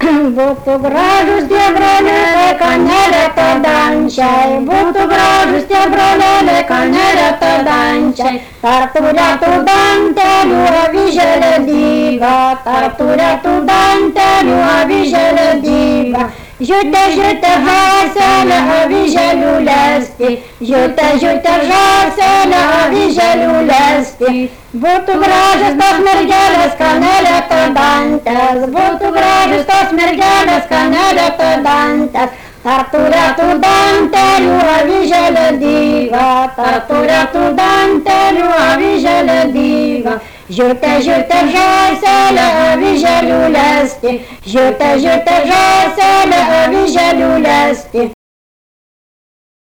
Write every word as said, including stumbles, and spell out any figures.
Būtų gražus tie broleliai, ką nereta dančiai, būtų gražus tie broleliai, ką nereta dančiai. Tartų retų dantelių avižėlė dyga, tartų retų dantelių avižėlė dyga. Žiūte, žiūte, žąselė avižėlių lesti, žiūte, žiūte, žąselė avižėlių lesti. Būtų gražios tos mergelės, ką nereta dantės, būtų gražios tos mergelės, ką nereta dantės. Tartų retų dantelių avižėlė dyga, tartų retų dantelių avižėlė dyga. Žiūte, žiūte, žąselė avižėlių lesti, žiūte, žiūte, žąselė avižėlių lesti.